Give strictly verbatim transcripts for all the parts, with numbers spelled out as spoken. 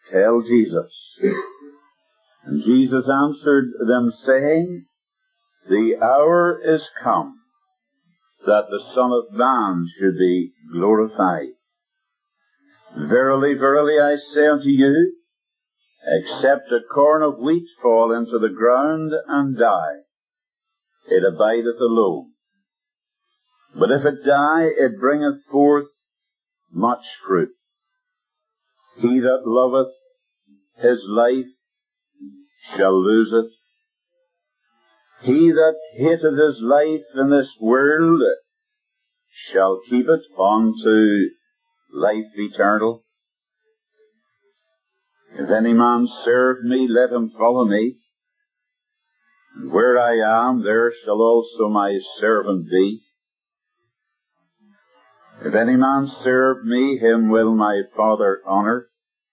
tell Jesus. And Jesus answered them, saying, The hour is come that the Son of Man should be glorified. Verily, verily, I say unto you, except a corn of wheat fall into the ground and die, it abideth alone. But if it die, it bringeth forth much fruit. He that loveth his life shall lose it. He that hateth his life in this world shall keep it unto life eternal. If any man serve me, let him follow me. And where I am, there shall also my servant be. If any man serve me, him will my Father honour.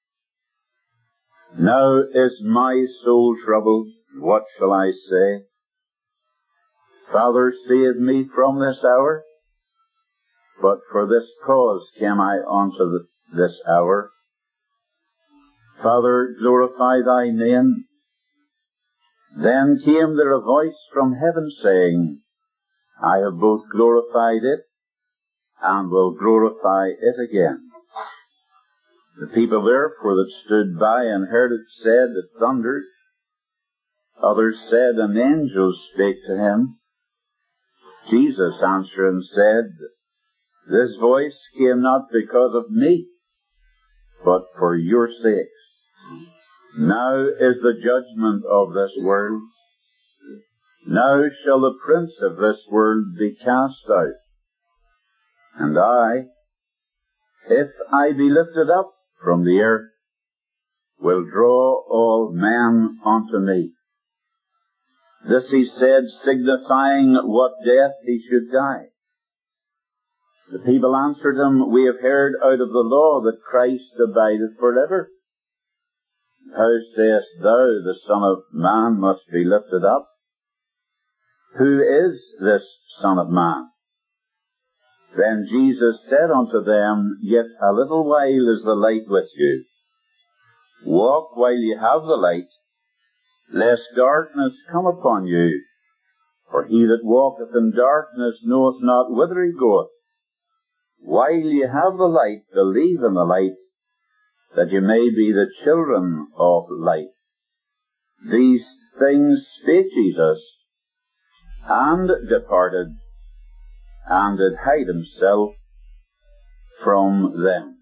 Now is my soul troubled. What shall I say? Father, save me from this hour. But for this cause came I unto this hour. Father, glorify thy name. Then came there a voice from heaven saying, I have both glorified it and will glorify it again. The people therefore that stood by and heard it said, It thundered. Others said, An angel spake to him. Jesus answering said, This voice came not because of me, but for your sakes. Now is the judgment of this world. Now shall the prince of this world be cast out. And I, if I be lifted up from the earth, will draw all men unto me. This he said, signifying what death he should die. The people answered him, We have heard out of the law that Christ abideth forever. How sayest thou, the Son of Man must be lifted up? Who is this Son of Man? Then Jesus said unto them, Yet a little while is the light with you. Walk while ye have the light, lest darkness come upon you. For he that walketh in darkness knoweth not whither he goeth. While ye have the light, believe in the light, that ye may be the children of light. These things spake Jesus, and departed, and did hide himself from them.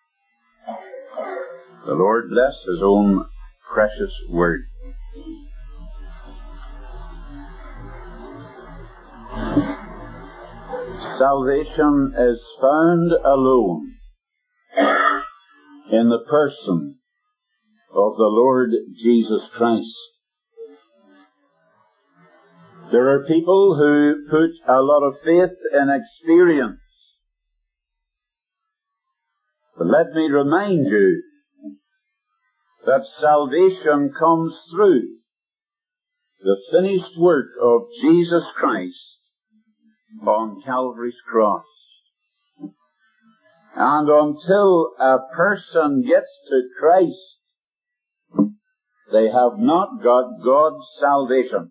The Lord bless his own precious word. Salvation is found alone in the person of the Lord Jesus Christ. There are people who put a lot of faith in experience. But let me remind you that salvation comes through the finished work of Jesus Christ on Calvary's cross. And until a person gets to Christ, they have not got God's salvation.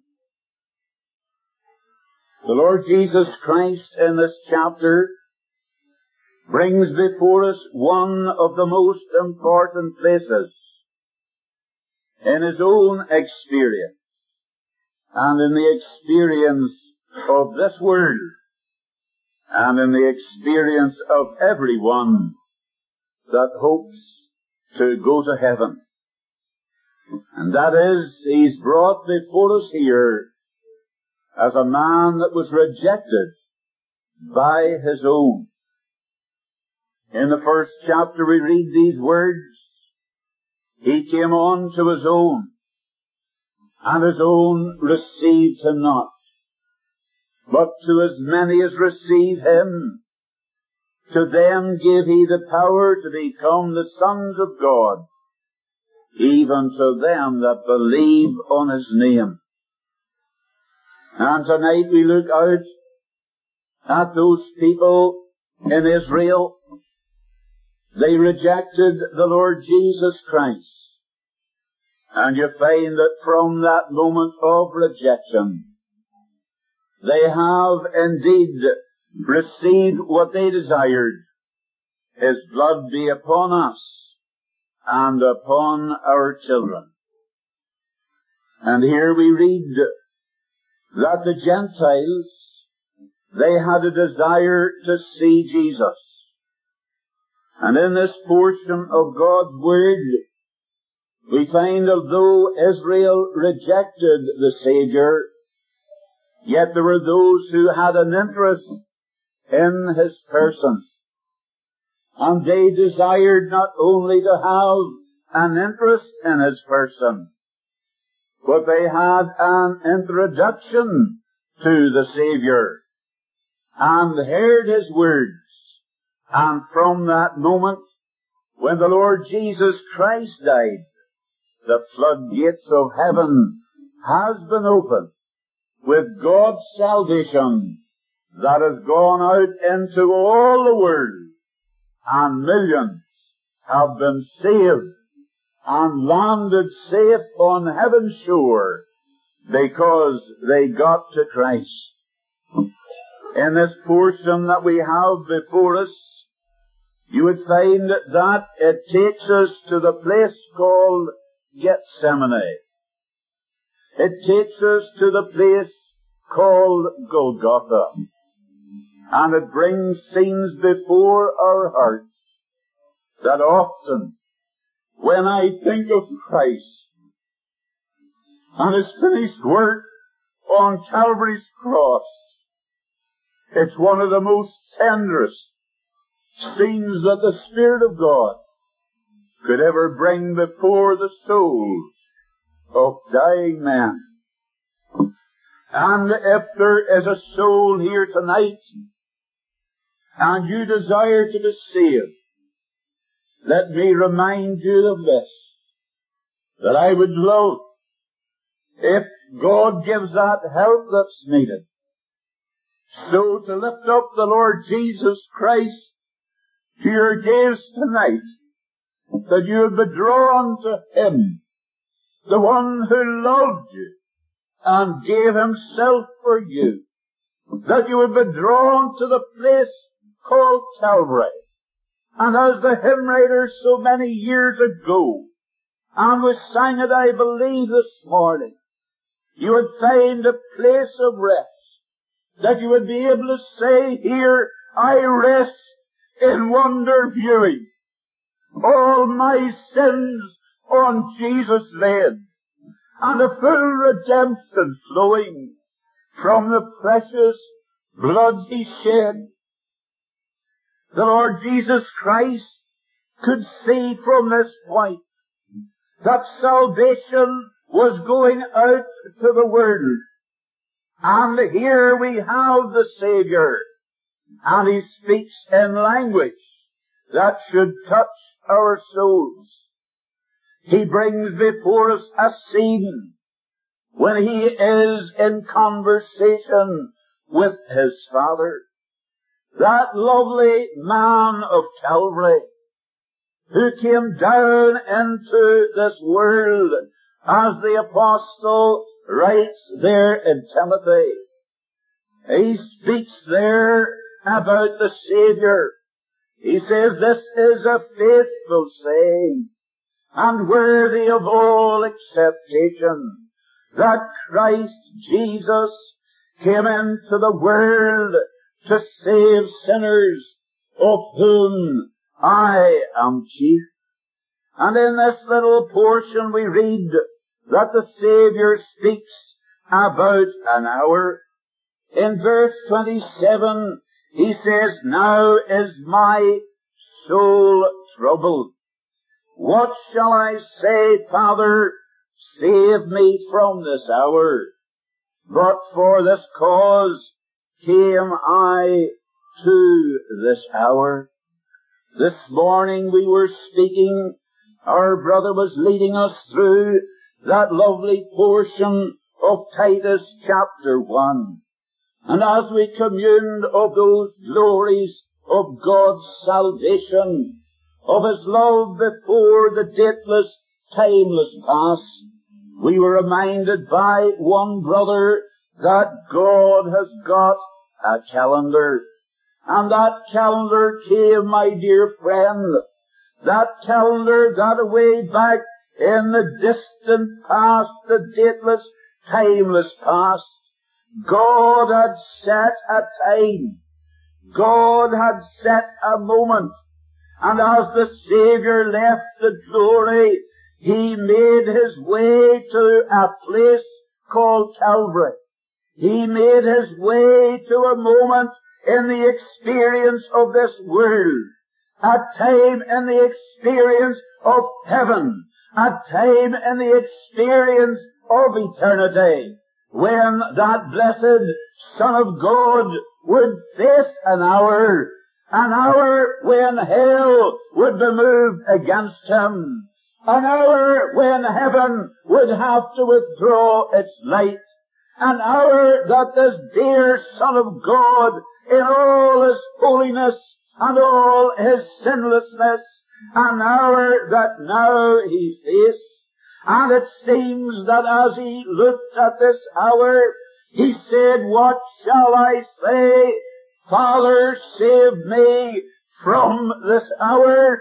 The Lord Jesus Christ in this chapter brings before us one of the most important places in his own experience and in the experience of this world and in the experience of everyone that hopes to go to heaven. And that is, he's brought before us here as a man that was rejected by his own. In the first chapter we read these words, He came on to his own, and his own received him not. But to as many as receive him, to them gave he the power to become the sons of God, even to them that believe on his name. And tonight we look out at those people in Israel they rejected the Lord Jesus Christ. And you find that from that moment of rejection, they have indeed received what they desired. His blood be upon us and upon our children. And here we read that the Gentiles, they had a desire to see Jesus. And in this portion of God's Word, we find although Israel rejected the Savior, yet there were those who had an interest in His person. And they desired not only to have an interest in His person, but they had an introduction to the Savior and heard His words. And from that moment, when the Lord Jesus Christ died, the floodgates of heaven has been opened with God's salvation that has gone out into all the world, and millions have been saved and landed safe on heaven's shore because they got to Christ. In this portion that we have before us, you would find that it takes us to the place called Gethsemane. It takes us to the place called Golgotha. And it brings scenes before our hearts that often, when I think of Christ and His finished work on Calvary's cross, it's one of the most tenderest scenes that the Spirit of God could ever bring before the souls of dying men. And if there is a soul here tonight, and you desire to be saved, let me remind you of this, that I would love, if God gives that help that's needed, so to lift up the Lord Jesus Christ to your gaze tonight, that you would be drawn to Him, the one who loved you and gave Himself for you, that you would be drawn to the place called Calvary. And as the hymn writer so many years ago, and we sang it, I believe, this morning, you would find a place of rest, that you would be able to say, here I rest in wonder viewing all my sins on Jesus laid, and a full redemption flowing from the precious blood He shed. The Lord Jesus Christ could see from this point that salvation was going out to the world. And here we have the Savior, and He speaks in language that should touch our souls. He brings before us a scene when He is in conversation with His Father. That lovely man of Calvary, who came down into this world, as the apostle writes there in Timothy. He speaks there about the Savior. He says, this is a faithful saying, and worthy of all acceptation, that Christ Jesus came into the world to save sinners, of whom I am chief. And in this little portion we read that the Savior speaks about an hour. In verse twenty-seven, He says, now is my soul troubled. What shall I say, Father? Save me from this hour. But for this cause came I to this hour. This morning we were speaking, our brother was leading us through that lovely portion of Titus chapter one. And as we communed of those glories of God's salvation, of His love before the dateless, timeless past, we were reminded by one brother that God has got a calendar. And that calendar came, my dear friend, that calendar got away back in the distant past, the dateless, timeless past. God had set a time. God had set a moment. And as the Savior left the glory, He made His way to a place called Calvary. He made His way to a moment in the experience of this world, a time in the experience of heaven, a time in the experience of eternity, when that blessed Son of God would face an hour, an hour when hell would be moved against Him, an hour when heaven would have to withdraw its light, an hour that this dear Son of God, in all His holiness and all His sinlessness, an hour that now He faced. And it seems that as He looked at this hour, He said, "What shall I say? Father, save me from this hour."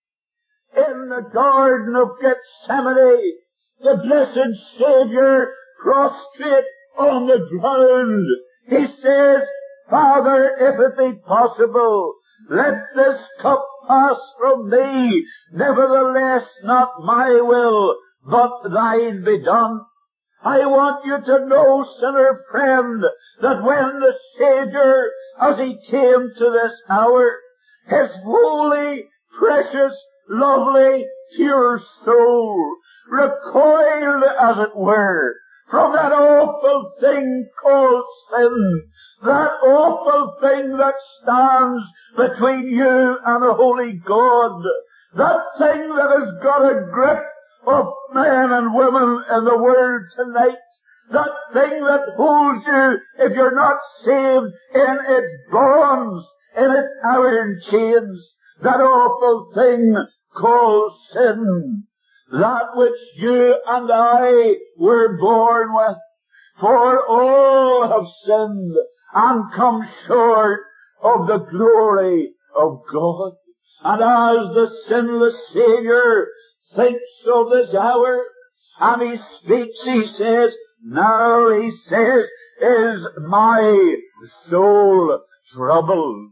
In the Garden of Gethsemane, the blessed Savior, prostrate on the ground, He says, "Father, if it be possible, let this cup pass from me. Nevertheless, not my will, but Thine be done." I want you to know, sinner friend, that when the Savior, as He came to this hour, His holy, precious, lovely, pure soul recoiled, as it were, from that awful thing called sin, that awful thing that stands between you and a holy God, that thing that has got a grip of men and women in the world tonight, that thing that holds you, if you're not saved, in its bonds, in its iron chains, that awful thing called sin, that which you and I were born with. For all have sinned and come short of the glory of God. And as the sinless Savior thinks of this hour, and He speaks, He says, "Now," He says, "is my soul troubled."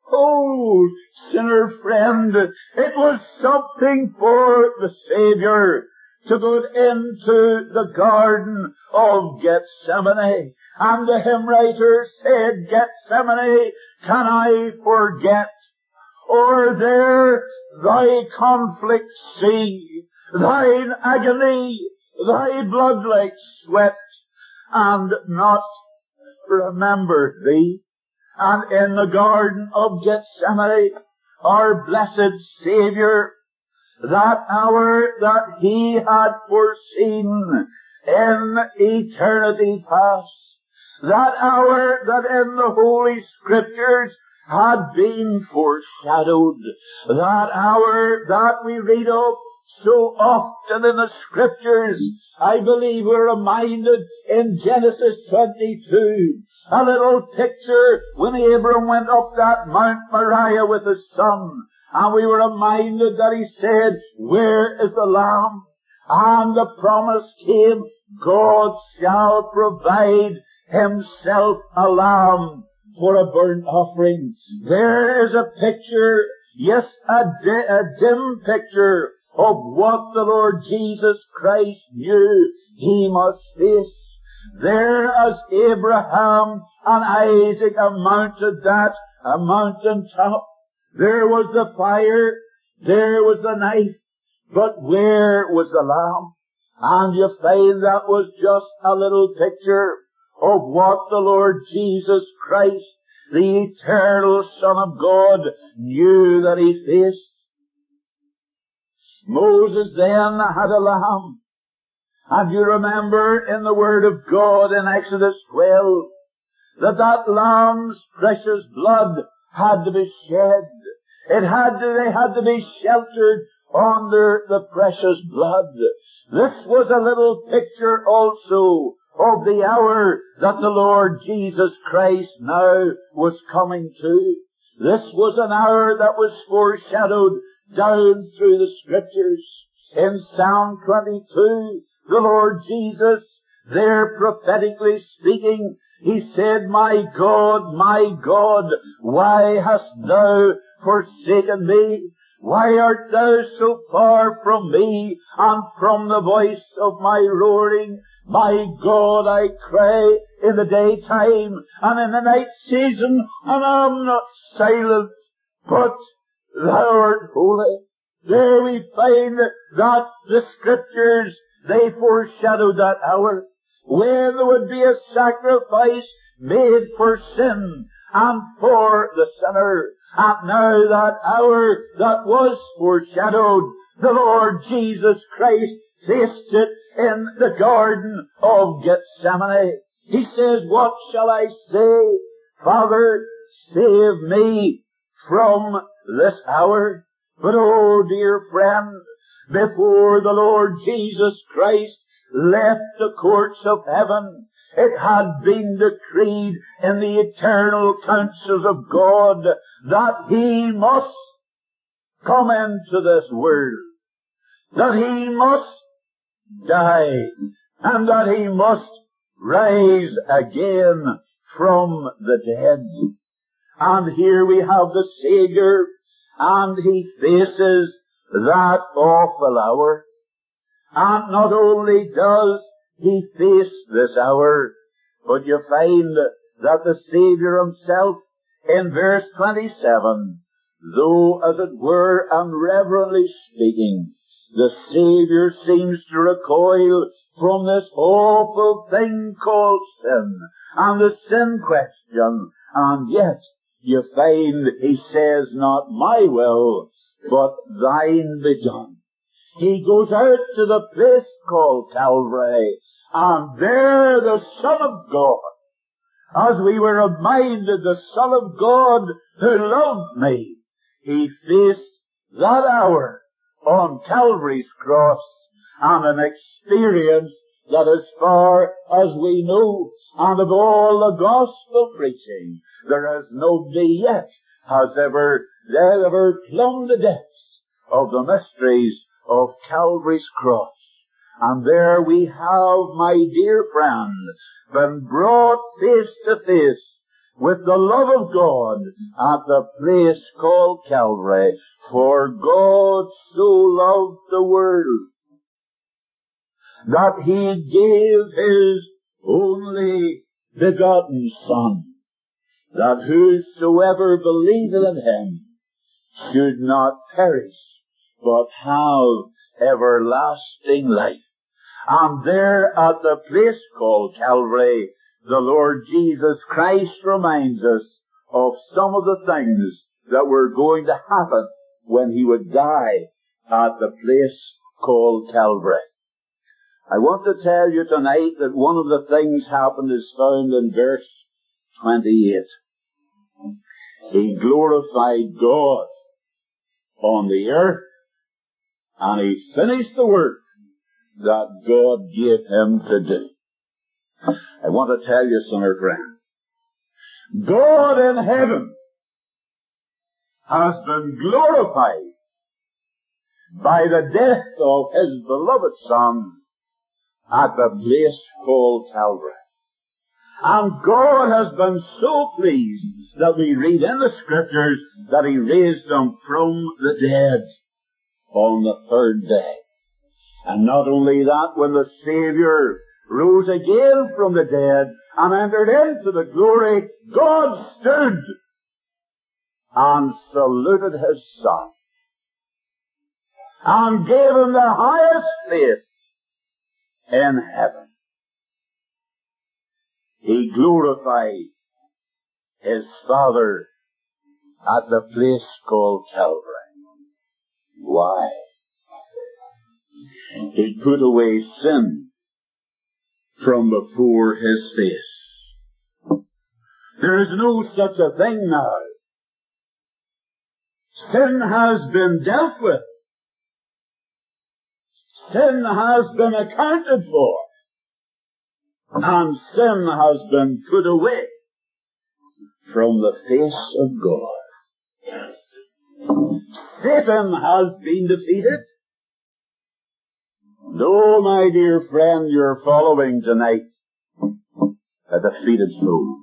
Oh, sinner friend, it was something for the Savior to go into the Garden of Gethsemane. And the hymn writer said, "Gethsemane, can I forget? Or there Thy conflict see, Thine agony, Thy blood like sweat, and not remember Thee?" And in the Garden of Gethsemane, our blessed Savior, that hour that He had foreseen in eternity past, that hour that in the Holy Scriptures had been foreshadowed, that hour that we read of so often in the Scriptures, I believe we're reminded in Genesis twenty-two, a little picture when Abram went up that Mount Moriah with his son, and we were reminded that he said, "Where is the lamb?" And the promise came, God shall provide Himself a lamb for a burnt offering. There is a picture, yes, a, di- a dim picture of what the Lord Jesus Christ knew He must face. There as Abraham and Isaac mounted that a mountain top, there was the fire, there was the knife, but where was the lamb? And you find that was just a little picture of what the Lord Jesus Christ, the eternal Son of God, knew that He faced. Moses then had a lamb. And you remember in the Word of God in Exodus twelve that that lamb's precious blood had to be shed. It had to, they had to be sheltered under the precious blood. This was a little picture also of the hour that the Lord Jesus Christ now was coming to. This was an hour that was foreshadowed down through the Scriptures. In Psalm twenty-two, the Lord Jesus, there prophetically speaking, He said, "My God, my God, why hast thou forsaken me? Why art thou so far from me and from the voice of my roaring? My God, I cry in the daytime and in the night season, and I am not silent, but thou art holy." There we find that the Scriptures, they foreshadowed that hour when there would be a sacrifice made for sin and for the sinner. And now that hour that was foreshadowed, the Lord Jesus Christ faced it in the Garden of Gethsemane. He says, "What shall I say? Father, save me from this hour." But oh, dear friend, before the Lord Jesus Christ left the courts of heaven, it had been decreed in the eternal counsels of God that He must come into this world, that He must die, and that He must rise again from the dead. And here we have the Savior, and He faces that awful hour. And not only does He face this hour, but you find that the Savior Himself, in verse twenty-seven, though as it were unreverently speaking, the Savior seems to recoil from this awful thing called sin, and the sin question, and yet you find He says, "Not my will, but thine be done." He goes out to the place called Calvary, and there the Son of God, as we were reminded, the Son of God who loved me, He faced that hour on Calvary's cross, and an experience that, as far as we know, and of all the gospel preaching, there is nobody yet has ever, ever plumbed the depths of the mysteries of Calvary's cross. And there we have, my dear friend, been brought face to face with the love of God at the place called Calvary. For God so loved the world that He gave His only begotten Son, that whosoever believeth in Him should not perish, but have everlasting life. And there at the place called Calvary, the Lord Jesus Christ reminds us of some of the things that were going to happen when He would die at the place called Calvary. I want to tell you tonight that one of the things happened is found in verse twenty-eight. He glorified God on the earth, and He finished the work that God gave Him to do. I want to tell you, sinner friend, God in heaven has been glorified by the death of His beloved Son at the place called Calvary. And God has been so pleased that we read in the Scriptures that He raised Him from the dead on the third day. And not only that, when the Savior rose again from the dead and entered into the glory, God stood and saluted His Son and gave Him the highest place in heaven. He glorified His Father at the place called Calvary. Why? He put away sin from before His face. There is no such a thing now Sin has been dealt with. Sin has been accounted for. And sin has been put away from the face of God. Satan has been defeated. No, my dear friend, you're following tonight a defeated foe.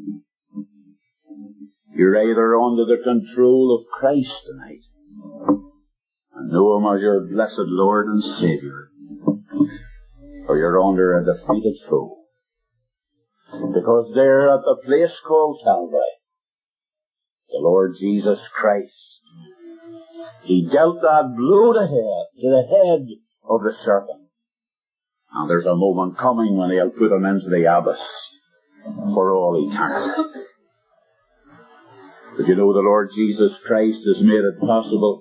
You're either under the control of Christ tonight and know Him as your blessed Lord and Savior, or you're under a defeated foe. Because there at the place called Calvary, the Lord Jesus Christ, He dealt that blow to head, to the head of the serpent. And there's a moment coming when He'll put him into the abyss for all eternity. But you know, the Lord Jesus Christ has made it possible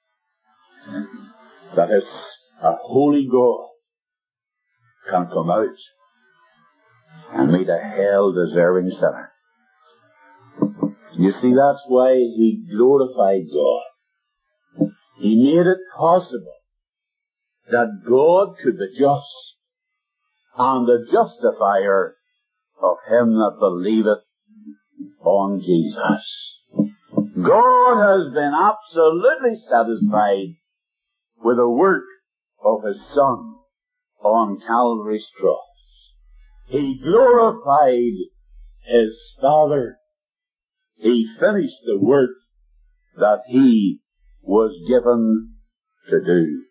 that His, a holy God can come out and meet a hell-deserving sinner. You see, that's why He glorified God. He made it possible that God could be just and the justifier of him that believeth on Jesus. God has been absolutely satisfied with the work of His Son on Calvary's cross. He glorified His Father. He finished the work that He was given to do.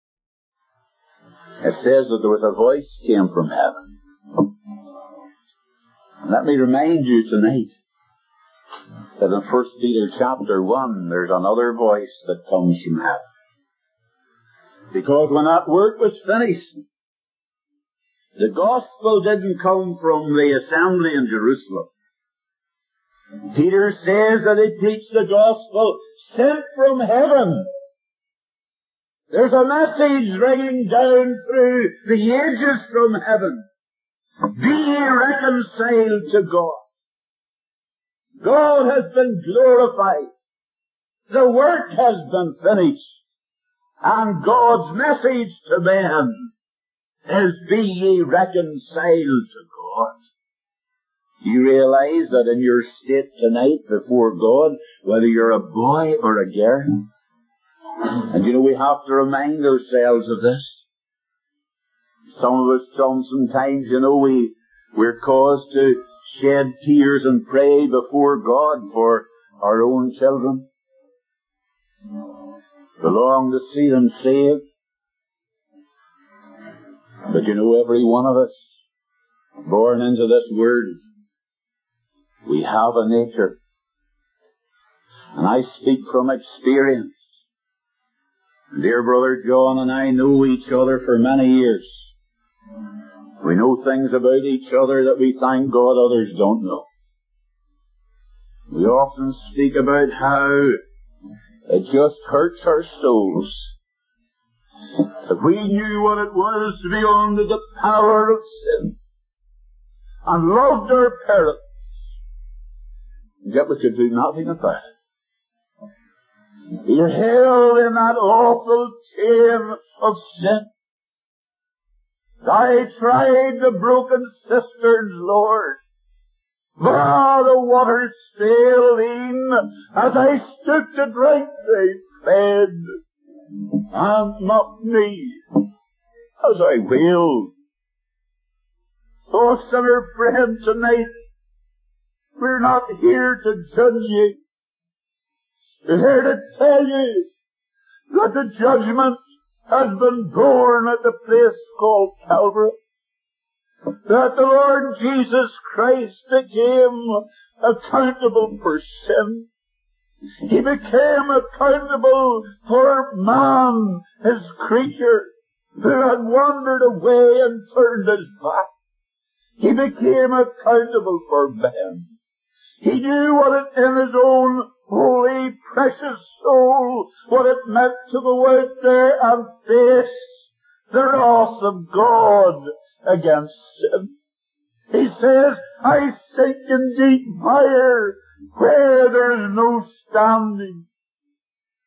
It says that there was a voice came from heaven. And let me remind you tonight that in First Peter chapter one, there's another voice that comes from heaven. Because when that work was finished, the gospel didn't come from the assembly in Jerusalem. Peter says that he preached the gospel sent from heaven. There's a message ringing down through the ages from heaven. Be ye reconciled to God. God has been glorified. The work has been finished. And God's message to men is, be ye reconciled to God. You realize that in your state tonight before God, whether you're a boy or a girl, and you know, we have to remind ourselves of this. Some of us, sometimes, you know, we, we're caused to shed tears and pray before God for our own children. We long to see them saved. But you know, every one of us, born into this world, we have a nature. And I speak from experience. Dear Brother John and I know each other for many years. We know things about each other that we thank God others don't know. We often speak about how it just hurts our souls. If we knew what it was to be under the power of sin and loved our parents, yet we could do nothing about it. You're held in that awful chain of sin. I tried the broken cisterns, Lord. Ah, the waters failed in. As I stooped to drink, they fed. And mocked me as I wailed. Oh, sinner friend, tonight, we're not here to judge you. We're here to tell you that the judgment has been borne at the place called Calvary. That the Lord Jesus Christ became accountable for sin. He became accountable for man, His creature, who had wandered away and turned his back. He became accountable for man. He knew what it in His own holy, precious soul, what it meant to go out there and face the wrath of God against sin. He says, I sink in deep mire where there is no standing.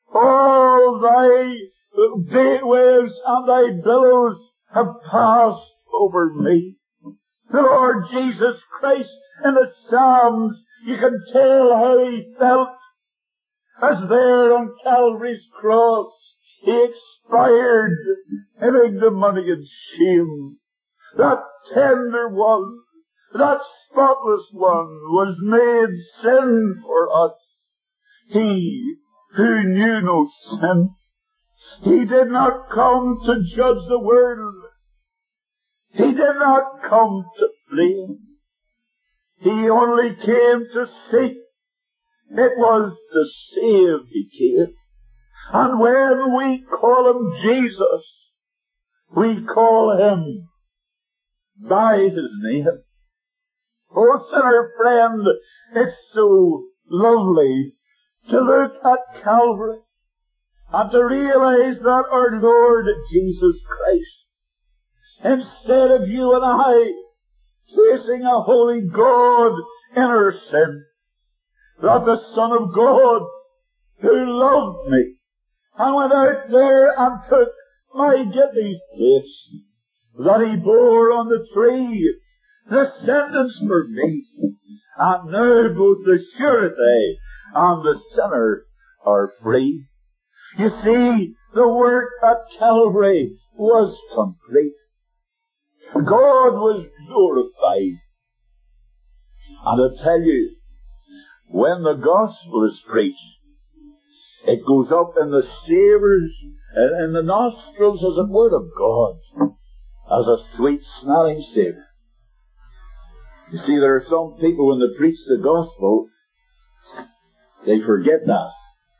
All thy great waves and thy billows have passed over me. The Lord Jesus Christ in the Psalms, you can tell how he felt as there on Calvary's cross he expired in ignominy and shame. That tender one, that spotless one, was made sin for us. He who knew no sin. He did not come to judge the world. He did not come to blame. He only came to seek. It was to save he came. And when we call him Jesus, we call him by his name. Oh, sinner friend, it's so lovely to look at Calvary and to realize that our Lord Jesus Christ, instead of you and I facing a holy God in our sin, that the Son of God, who loved me and went out there and took my guilty place, that he bore on the tree the sentence for me, and now both the surety and the sinner are free. You see, the work at Calvary was complete. God was glorified. And I tell you, when the gospel is preached, it goes up in the savours, in the nostrils, as it were, of God, as a sweet smelling savour. You see, there are some people, when they preach the gospel, they forget that.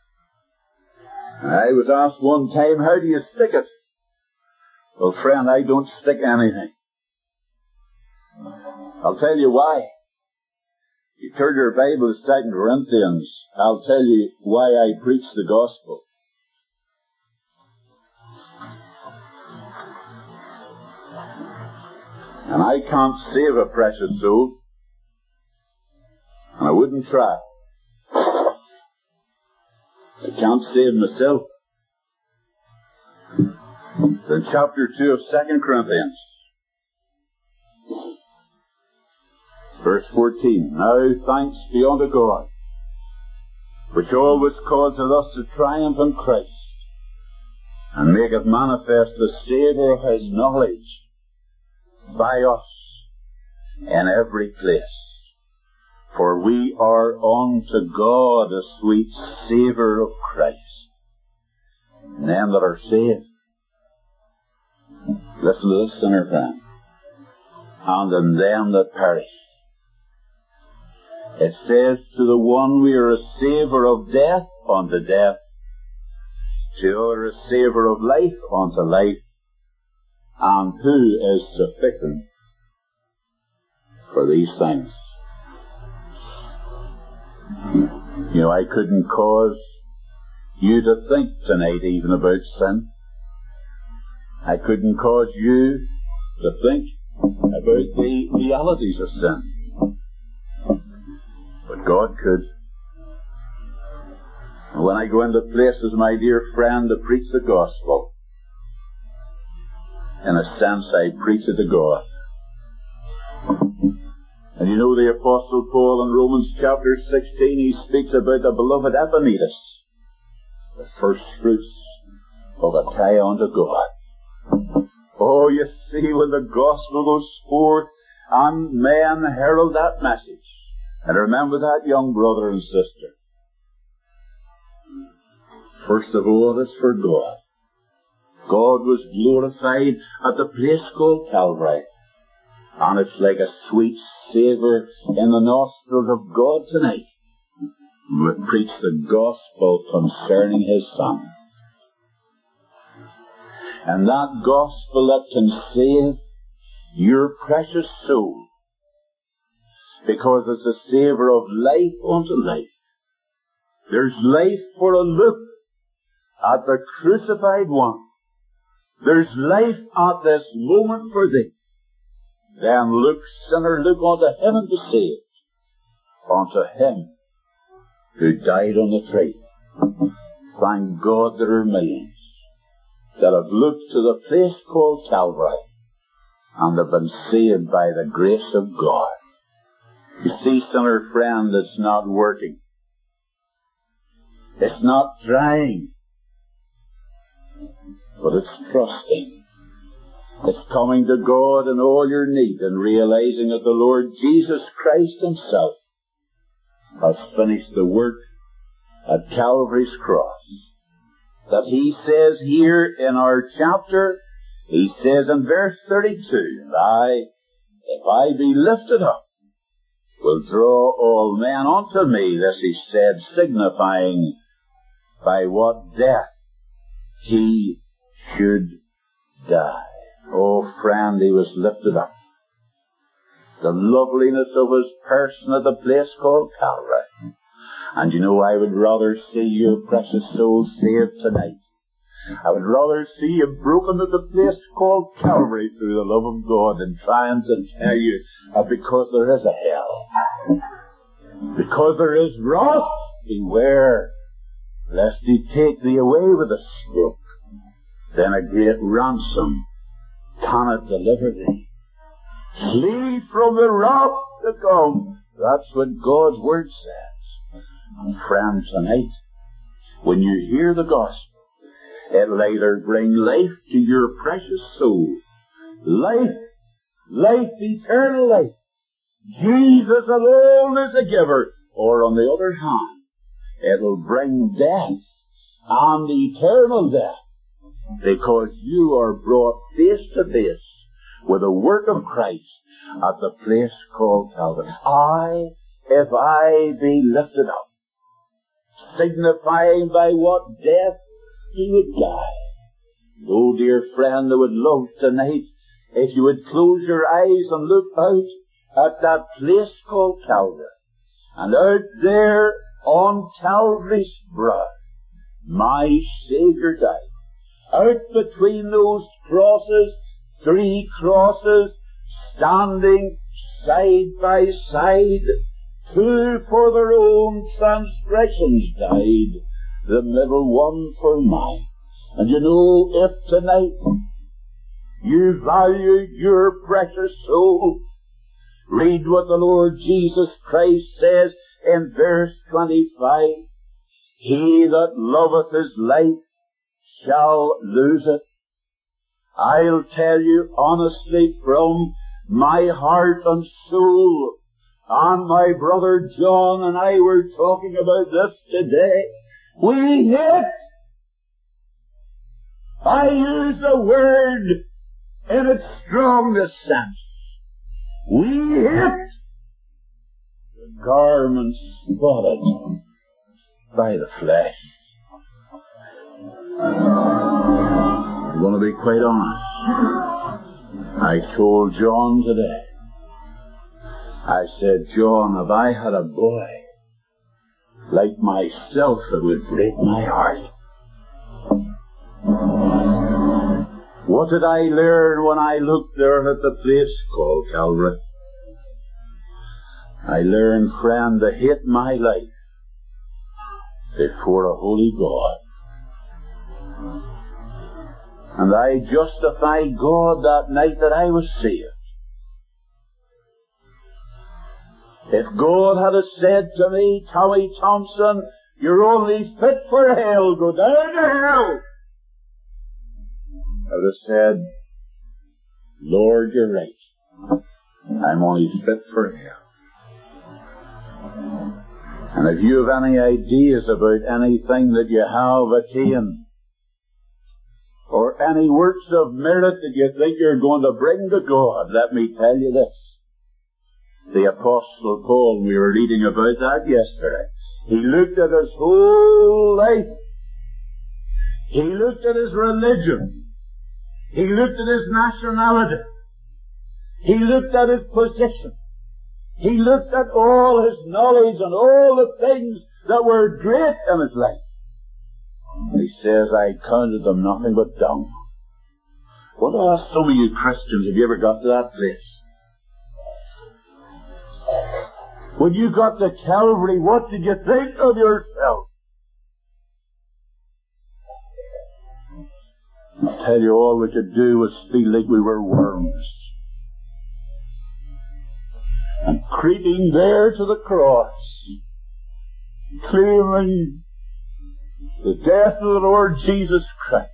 I was asked one time, how do you stick it? Well, friend, I don't stick anything. I'll tell you why. You turn your Bible to Second Corinthians, I'll tell you why I preach the gospel. And I can't save a precious soul. And I wouldn't try. I can't save myself. In chapter two of Second Corinthians, verse fourteen, now thanks be unto God, which always causeth us to triumph in Christ, and maketh manifest the savour of his knowledge by us in every place. For we are unto God a sweet savour of Christ in them that are saved. Listen to this, sinner friend. And in them that perish. It says, to the one we are a savour of death unto death, to the other a savour of life unto life. And who is sufficient for these things? You know, I couldn't cause you to think tonight even about sin. I couldn't cause you to think about the realities of sin. But God could. And when I go into places, my dear friend, to preach the gospel, in a sense I preach it to God. And you know the Apostle Paul in Romans chapter sixteen, he speaks about the beloved Epaphras, the first fruits of a tie unto God. Oh, you see, when the gospel goes forth and men herald that message, and remember that, young brother and sister, first of all, it's for God. God was glorified at the place called Calvary. And it's like a sweet savour in the nostrils of God tonight. We preach the gospel concerning his Son. And that gospel that can save your precious soul, because it's a savour of life unto life. There's life for a look at the crucified one. There's life at this moment for thee. Then look, sinner, look unto him and be saved, unto him who died on the tree. Thank God there are millions that have looked to the place called Calvary and have been saved by the grace of God. You see, sinner friend, it's not working. It's not trying. But it's trusting. It's coming to God in all your need and realizing that the Lord Jesus Christ Himself has finished the work at Calvary's cross. That He says here in our chapter, He says in verse thirty-two, and I, if I be lifted up, will draw all men unto me. This He said, signifying by what death He should die. Oh, friend, He was lifted up. The loveliness of His person at the place called Calvary. And you know, I would rather see your precious soul saved tonight. I would rather see you broken at the place called Calvary through the love of God than trying to tell you uh, because there is a hell. Because there is wrath, beware lest He take thee away with a stroke. Then a great ransom cannot deliver thee. Flee from the wrath to come. That's what God's Word says. And friend, tonight, when you hear the gospel, it'll either bring life to your precious soul, life, life, eternal life. Jesus alone is a giver. Or on the other hand, it'll bring death and eternal death, because you are brought face to face with the work of Christ at the place called Calvary. I, if I be lifted up, signifying by what death He would die. Oh, dear friend, I would love tonight if you would close your eyes and look out at that place called Calvary. And out there on Calvary's brow, my Saviour died. Out between those crosses, three crosses, standing side by side, two for their own transgressions died, the middle one for mine. And you know, if tonight you value your precious soul, read what the Lord Jesus Christ says in verse twenty-five. He that loveth his life shall lose it. I'll tell you honestly from my heart and soul, and my brother John and I were talking about this today, we hate, I use the word in its strongest sense, we hate the garments spotted by the flesh. I'm going to be quite honest. I told John today, I said, John, if I had a boy like myself, it would break my heart. What did I learn when I looked there at the place called Calvary? I learned, friend, to hate my life before a holy God. And I justified God that night that I was saved. If God had said to me, Tommy Thompson, you're only fit for hell, go down to hell, I would have said, Lord, you're right. I'm only fit for hell. And if you have any ideas about anything that you have attained, or any works of merit that you think you're going to bring to God, let me tell you this. The Apostle Paul, we were reading about that yesterday. He looked at his whole life. He looked at his religion. He looked at his nationality. He looked at his position. He looked at all his knowledge and all the things that were great in his life. He says, I counted them nothing but dung. What are some of you Christians, have you ever got to that place? When you got to Calvary, what did you think of yourself? tell you, all we could do was feel like we were worms. And creeping there to the cross, claiming the death of the Lord Jesus Christ,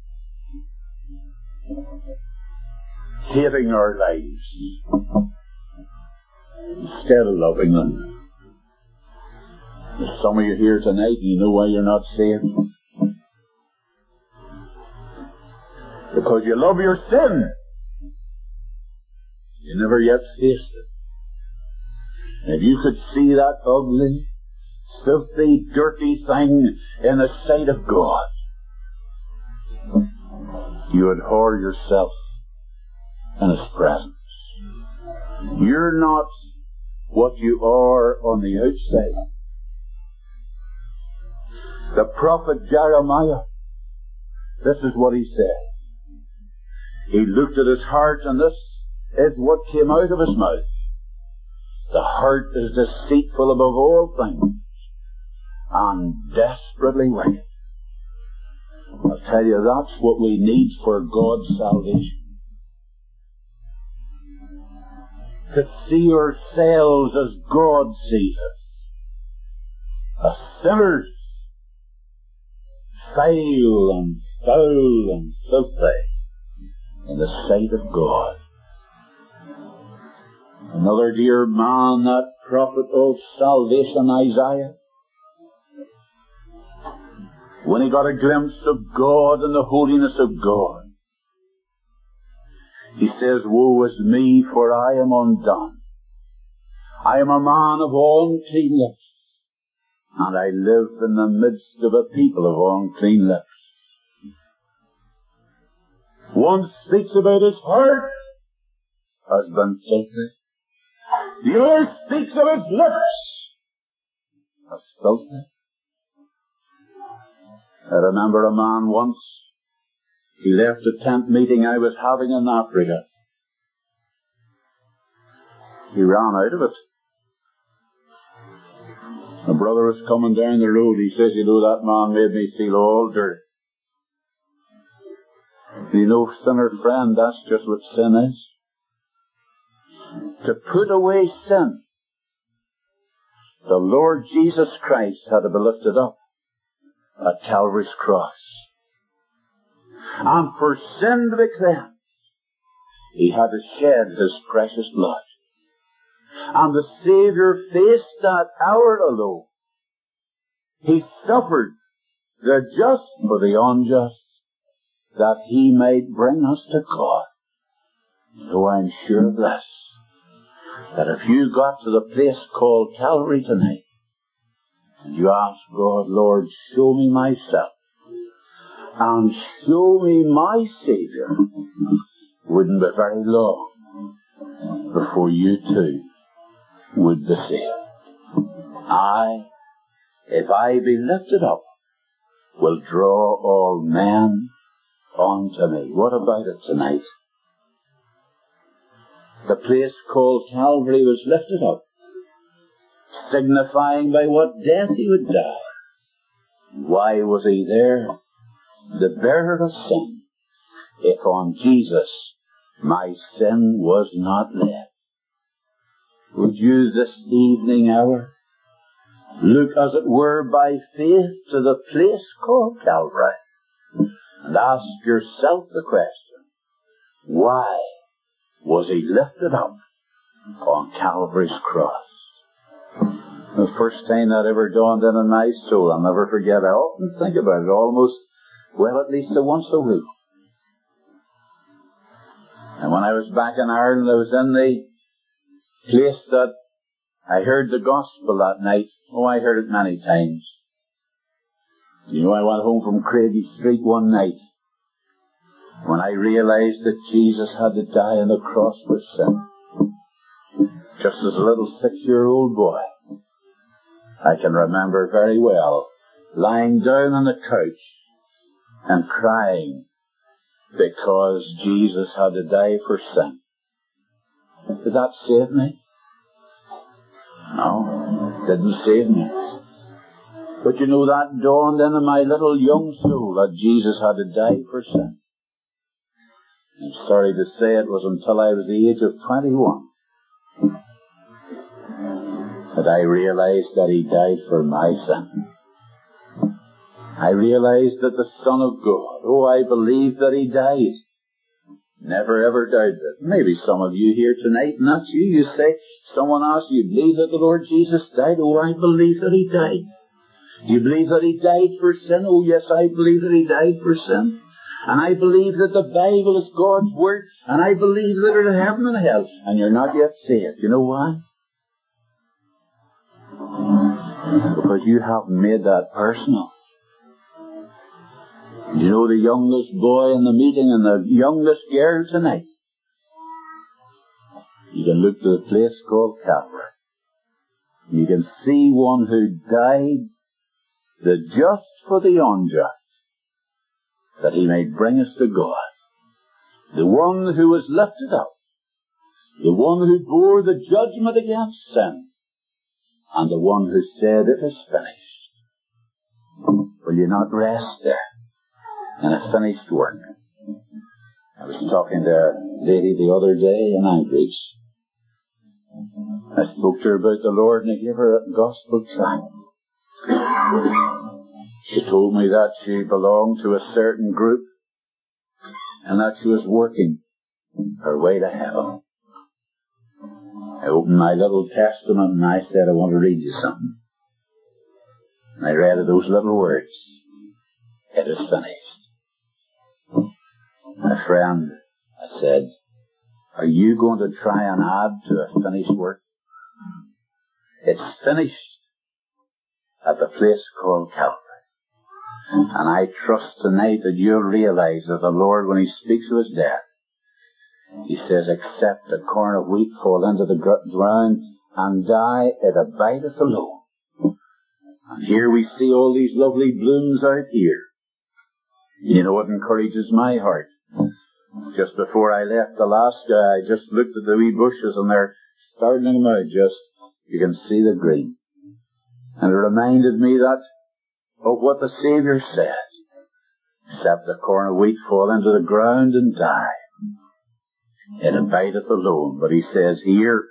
hating our lives instead of loving them. There's some of you here tonight, you know why you're not saved? Because you love your sin. You never yet faced it. If you could see that ugly, filthy, dirty thing in the sight of God, you would whore yourself in His presence. You're not what you are on the outside. The prophet Jeremiah, this is what he said. He looked at his heart, and this is what came out of his mouth. The heart is deceitful above all things and desperately wicked. I'll tell you, that's what we need for God's salvation. To see ourselves as God sees us. As sinners, vile and foul and filthy in the sight of God. Another dear man, that prophet of salvation, Isaiah, when he got a glimpse of God and the holiness of God, he says, woe is me, for I am undone. I am a man of unclean lips, and I live in the midst of a people of unclean lips. One speaks about his heart has been filthy. The other speaks of his lips as filthy. I remember a man once, he left a tent meeting I was having in Africa. He ran out of it. A brother was coming down the road. He says, you know, that man made me feel all dirty. You know, sinner friend, that's just what sin is. To put away sin, the Lord Jesus Christ had to be lifted up at Calvary's cross. And for sin to be cleansed, He had to shed His precious blood. And the Saviour faced that hour alone. He suffered the just for the unjust, that He might bring us to God. So I'm sure of this, that if you got to the place called Calvary tonight, and you ask God, Lord, show me myself, and show me my Saviour, wouldn't be very long before you too would be saved. I, if I be lifted up, will draw all men unto me. What about it tonight? The place called Calvary was lifted up, signifying by what death He would die. Why was He there? The bearer of sin. If on Jesus my sin was not laid. Would you this evening hour look as it were by faith to the place called Calvary and ask yourself the question, why was He lifted up on Calvary's cross? The first time that ever dawned in on my soul, I'll never forget. I often think about it, almost, well, at least once a week. And when I was back in Ireland, I was in the place that I heard the gospel that night. Oh, I heard it many times. You know, I went home from Craigie Street one night when I realized that Jesus had to die on the cross for sin. Just as a little six-year-old boy, I can remember very well lying down on the couch and crying because Jesus had to die for sin. Did that save me? No, it didn't save me. But you know, that dawned into my little young soul that Jesus had to die for sin. I'm sorry to say it was until I was the age of twenty-one that I realized that He died for my sin. I realized that the Son of God, oh, I believed that He died. Never ever doubted it. Maybe some of you here tonight, and that's you, you say, someone asks you, believe that the Lord Jesus died? Oh, I believe that He died. Do you believe that He died for sin? Oh, yes, I believe that He died for sin. And I believe that the Bible is God's Word, and I believe that there's heaven and hell, and you're not yet saved. You know why? Because you haven't made that personal. You know the youngest boy in the meeting and the youngest girl tonight? You can look to the place called Calvary. You can see one who died, the just for the unjust, that He may bring us to God. The one who was lifted up. The one who bore the judgment against sin. And the one who said, it is finished. Will you not rest there in a finished work? I was talking to a lady the other day in Anchorage. I spoke to her about the Lord and I gave her a gospel tract. She told me that she belonged to a certain group and that she was working her way to hell. I opened my little testament and I said, I want to read you something. And I read her those little words. It is finished. My friend, I said, are you going to try and add to a finished work? It's finished at the place called Calvary. And I trust tonight that you'll realize that the Lord, when He speaks of His death, He says, except a corn of wheat fall into the ground and die, it abideth alone. And here we see all these lovely blooms out here. You know what encourages my heart? Just before I left Alaska, I just looked at the wee bushes and they're starting them out just, you can see the green. And it reminded me that of what the Saviour said. Except a corn of wheat fall into the ground and die, it abideth alone. But He says here,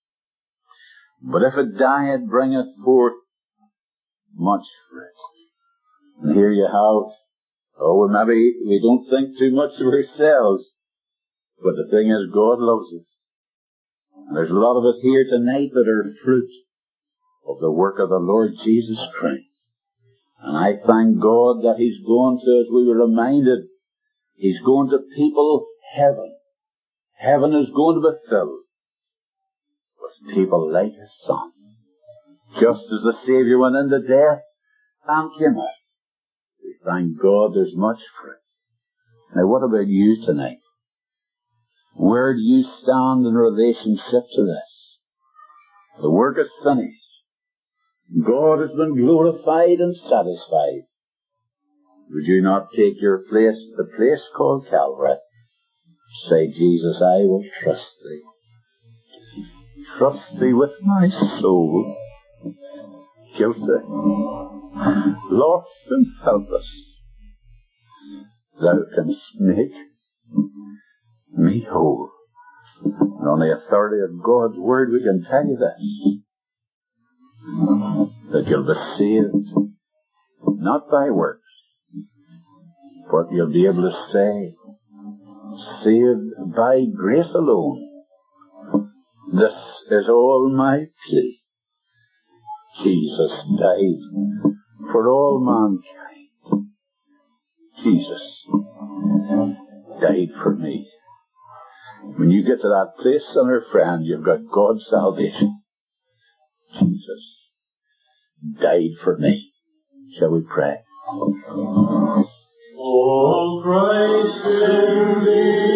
but if it die, it bringeth forth much fruit. And here you have, oh, maybe we don't think too much of ourselves, but the thing is, God loves us. And there's a lot of us here tonight that are fruit of the work of the Lord Jesus Christ. And I thank God that He's going to, as we were reminded, He's going to people heaven. Heaven is going to be filled with people like His Son. Just as the Saviour went into death and came out. We thank God there's much fruit. Now what about you tonight? Where do you stand in relationship to this? The work is finished. God has been glorified and satisfied. Would you not take your place, the place called Calvary? Say, Jesus, I will trust Thee. Trust Thee with my soul. Guilty, lost and helpless. Thou canst make me whole. And on the authority of God's Word we can tell you this, that you'll be saved, not by works, but you'll be able to say, saved by grace alone. This is all my plea. Jesus died for all mankind. Jesus died for me. When you get to that place, son or friend, you've got God's salvation. Jesus died for me. Shall we pray? Oh, Christ in me.